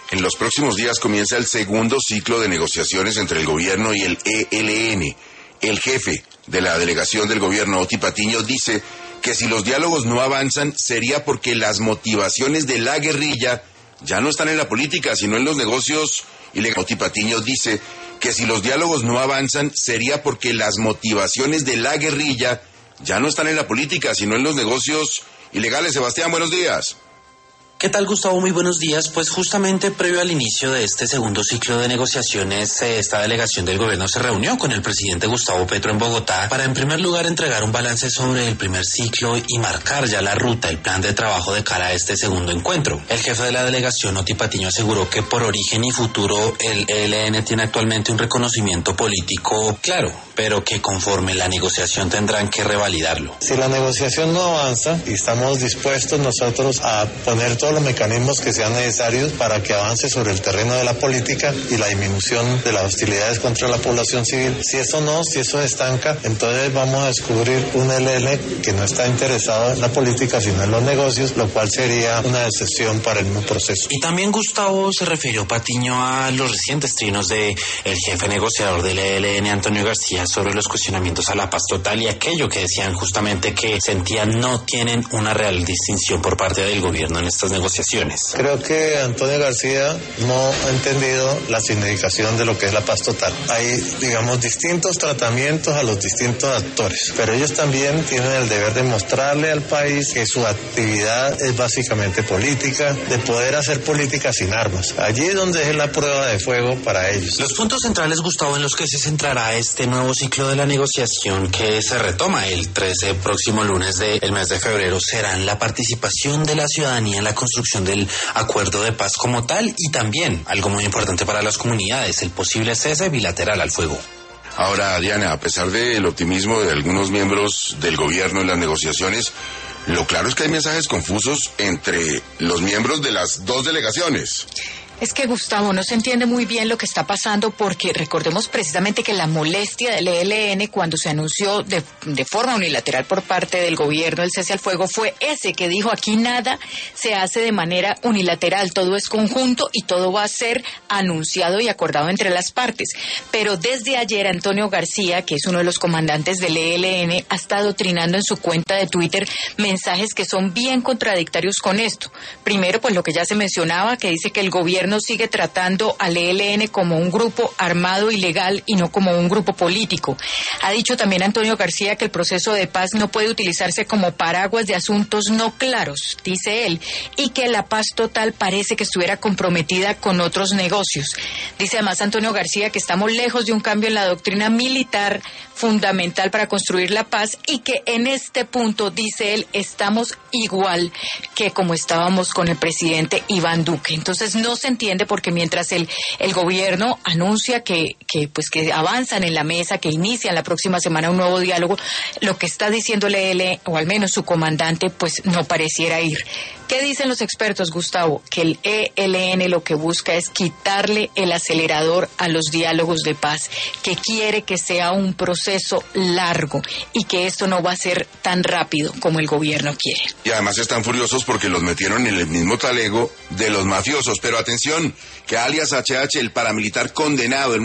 En los próximos días comienza el segundo ciclo de negociaciones entre el gobierno y el ELN. El jefe de la delegación del gobierno, Oti Patiño, dice que si los diálogos no avanzan sería porque las motivaciones de la guerrilla ya no están en la política, sino en los negocios ilegales. Oti Patiño dice que si los diálogos no avanzan sería porque las motivaciones de la guerrilla ya no están en la política, sino en los negocios ilegales. Sebastián, buenos días. ¿Qué tal, Gustavo? Muy buenos días. Pues justamente previo al inicio de este segundo ciclo de negociaciones, esta delegación del gobierno se reunió con el presidente Gustavo Petro en Bogotá para, en primer lugar, entregar un balance sobre el primer ciclo y marcar ya la ruta, el plan de trabajo de cara a este segundo encuentro. El jefe de la delegación, Oti Patiño, aseguró que por origen y futuro el ELN tiene actualmente un reconocimiento político claro, pero que conforme la negociación tendrán que revalidarlo. Si la negociación no avanza, y estamos dispuestos nosotros a poner todos los mecanismos que sean necesarios para que avance sobre el terreno de la política y la disminución de las hostilidades contra la población civil. Si eso se estanca, entonces vamos a descubrir un ELN que no está interesado en la política sino en los negocios, lo cual sería una decepción para el mismo proceso. Y también Gustavo se refirió Patiño a los recientes trinos de el jefe negociador del ELN, Antonio García, sobre los cuestionamientos a la paz total y aquello que decían justamente que sentían no tienen una real distinción por parte del gobierno en estas negociaciones. Creo que Antonio García no ha entendido la significación de lo que es la paz total. Hay, digamos, distintos tratamientos a los distintos actores, pero ellos también tienen el deber de mostrarle al país que su actividad es básicamente política, de poder hacer política sin armas. Allí es donde es la prueba de fuego para ellos. Los puntos centrales, Gustavo, en los que se centrará este nuevo ciclo de la negociación que se retoma el 13 próximo lunes del mes de febrero serán la participación de la ciudadanía en la construcción del acuerdo de paz como tal y también, algo muy importante para las comunidades, el posible cese bilateral al fuego. Ahora, Diana, a pesar del optimismo de algunos miembros del gobierno en las negociaciones, lo claro es que hay mensajes confusos entre los miembros de las dos delegaciones. Es que, Gustavo, no se entiende muy bien lo que está pasando porque recordemos precisamente que la molestia del ELN cuando se anunció de forma unilateral por parte del gobierno el cese al fuego fue ese que dijo aquí nada se hace de manera unilateral, todo es conjunto y todo va a ser anunciado y acordado entre las partes. Pero desde ayer Antonio García, que es uno de los comandantes del ELN, ha estado trinando en su cuenta de Twitter mensajes que son bien contradictorios con esto. Primero, pues lo que ya se mencionaba, que dice que el gobierno sigue tratando al ELN como un grupo armado ilegal y no como un grupo político. Ha dicho también Antonio García que el proceso de paz no puede utilizarse como paraguas de asuntos no claros, dice él, y que la paz total parece que estuviera comprometida con otros negocios. Dice además Antonio García que estamos lejos de un cambio en la doctrina militar fundamental para construir la paz y que en este punto, dice él, estamos igual que como estábamos con el presidente Iván Duque. Entonces no se entiende porque mientras el gobierno anuncia que avanzan en la mesa, que inician la próxima semana un nuevo diálogo, lo que está diciendo el ELN, o al menos su comandante, pues no pareciera ir. ¿Qué dicen los expertos, Gustavo? Que el ELN lo que busca es quitarle el acelerador a los diálogos de paz, que quiere que sea un proceso largo y que esto no va a ser tan rápido como el gobierno quiere. Y además están furiosos porque los metieron en el mismo talego de los mafiosos. Pero atención, que alias HH, el paramilitar condenado en